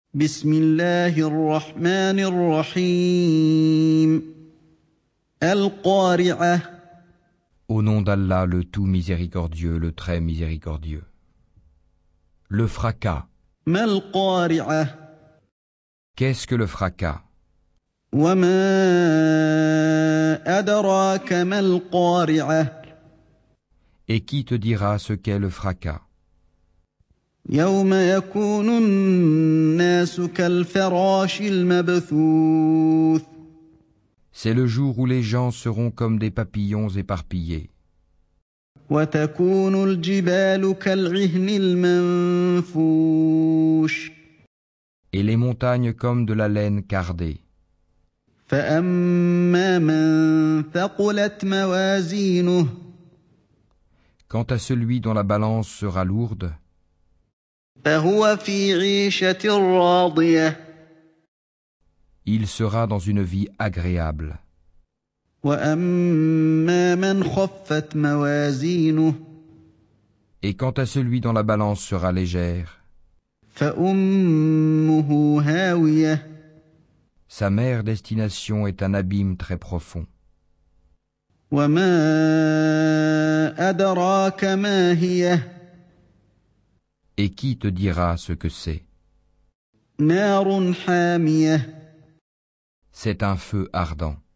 بسم الله الرحمن الرحيم القارعة. Au nom d'Allah, le tout miséricordieux, le très miséricordieux. Le fracas. ما القارعة. Qu'est-ce que le fracas? وما أدراك ما القارعة. Et qui te dira ce qu'est le fracas? يوم يكون الناس كالفراش المبثوث. C'est le jour où les gens seront comme des papillons éparpillés. وتكون الجبال كالعهن المنفوش. Et les montagnes comme de la laine cardée. فأما من ثقلت موازينه. Quant à celui dont la balance sera lourde, فهو في عيشة راضية. il sera dans une vie agréable. وأما من خفت موازينه. Et quant à celui dont la balance sera légère, فأمه هاوية. sa mère destination est un abîme très profond. وما أدراك ما هي. Et qui te dira ce que c'est? نار حامية. C'est un feu ardent.